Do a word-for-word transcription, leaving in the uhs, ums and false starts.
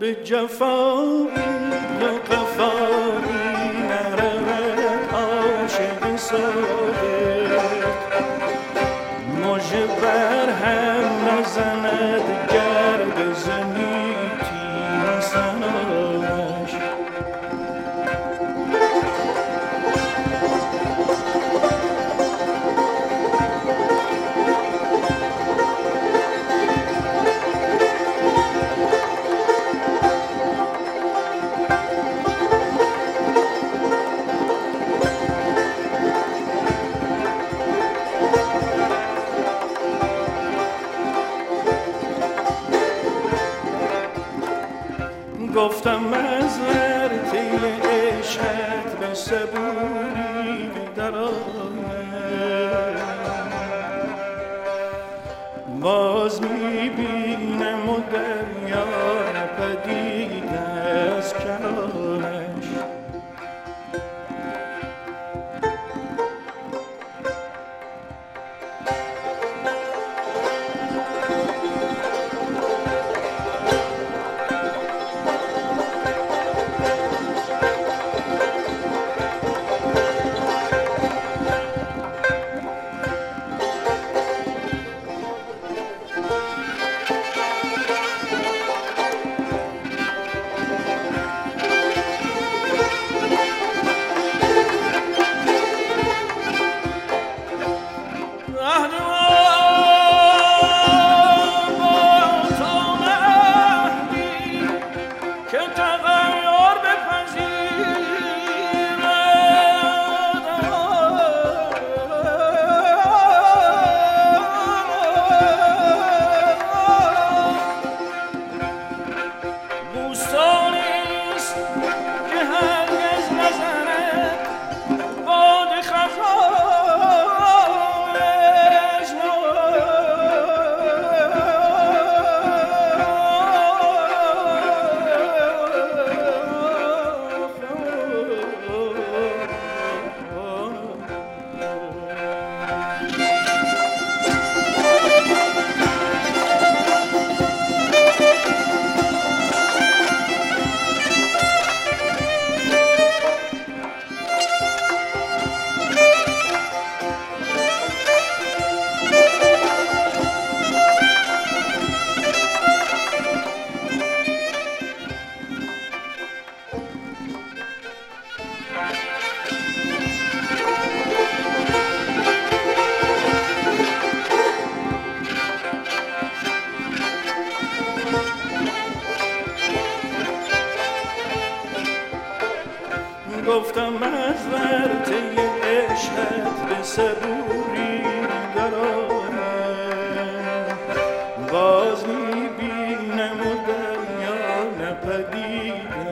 به جفایی یا قفایی نرود عاشق صادق مژه بر هم نزند گر بزنی تیر سنانش گفتم از ورطه عشقت به صبوری در آمد باز میبینم و دریا نپدید از کنارش گفتم از ورطه عشقت به صبوری در آمد باز میبینم و دریا نپدید